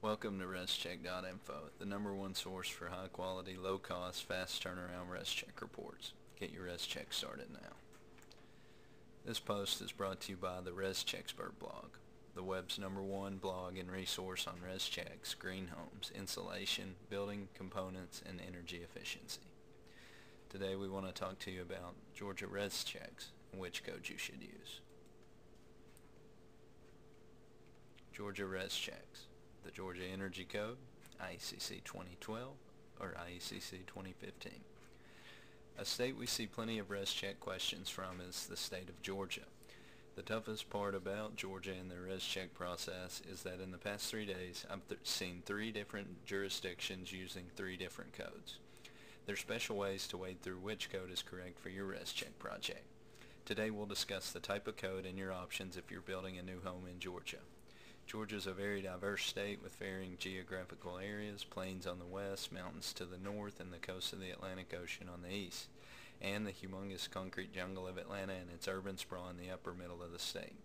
Welcome to ResCheck.info, the #1 source for high quality, low cost, fast turnaround ResCheck reports. Get your ResCheck started now. This post is brought to you by the ResCheckspert blog, the web's #1 blog and resource on ResChecks, green homes, insulation, building components, and energy efficiency. Today we want to talk to you about Georgia ResChecks and which code you should use. Georgia ResChecks. The Georgia Energy Code, IECC 2012 or IECC 2015. A state we see plenty of ResCheck questions from is the state of Georgia. The toughest part about Georgia and their ResCheck process is that in the past 3 days I've seen 3 different jurisdictions using 3 different codes. There's special ways to wade through which code is correct for your ResCheck project. Today we'll discuss the type of code and your options if you're building a new home in Georgia. Georgia is a very diverse state with varying geographical areas, plains on the west, mountains to the north, and the coast of the Atlantic Ocean on the east, and the humongous concrete jungle of Atlanta and its urban sprawl in the upper middle of the state.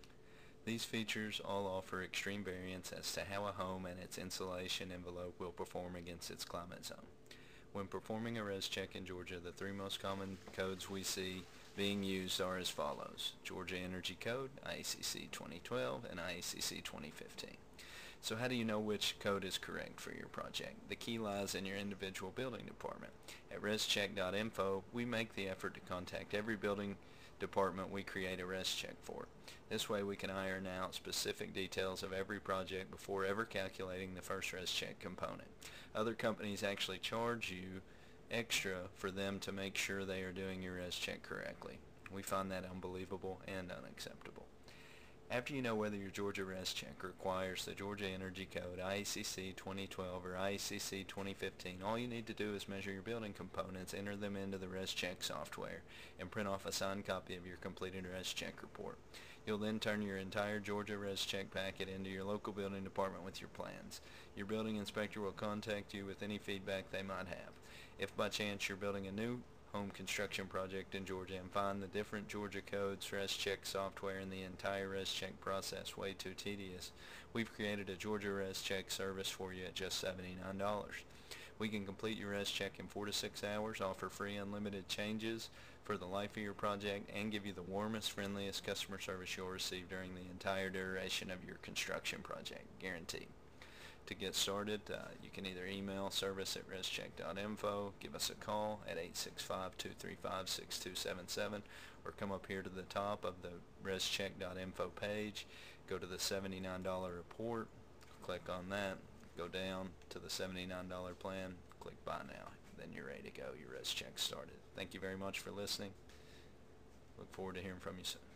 These features all offer extreme variance as to how a home and its insulation envelope will perform against its climate zone. When performing a ResCheck in Georgia, the 3 most common codes we see being used are as follows: Georgia Energy Code, IECC 2012, and IECC 2015. So how do you know which code is correct for your project? The key lies in your individual building department. At ResCheck.info, we make the effort to contact every building department we create a ResCheck for. This way we can iron out specific details of every project before ever calculating the first ResCheck component. Other companies actually charge you extra for them to make sure they are doing your ResCheck correctly. We find that unbelievable and unacceptable. After you know whether your Georgia ResCheck requires the Georgia Energy Code, IECC 2012 or IECC 2015, all you need to do is measure your building components, enter them into the ResCheck software, and print off a signed copy of your completed ResCheck report. You'll then turn your entire Georgia ResCheck packet into your local building department with your plans. Your building inspector will contact you with any feedback they might have. If by chance you're building a new home construction project in Georgia and find the different Georgia codes, ResCheck software, and the entire ResCheck process way too tedious, we've created a Georgia ResCheck service for you at just $79. We can complete your ResCheck in 4 to 6 hours, offer free unlimited changes for the life of your project, and give you the warmest, friendliest customer service you'll receive during the entire duration of your construction project, guaranteed. To get started, you can either email service@rescheck.info, give us a call at 865-235-6277, or come up here to the top of the rescheck.info page, go to the $79 report, click on that, go down to the $79 plan, click Buy Now. Then you're ready to go. Your ResCheck started. Thank you very much for listening. Look forward to hearing from you soon.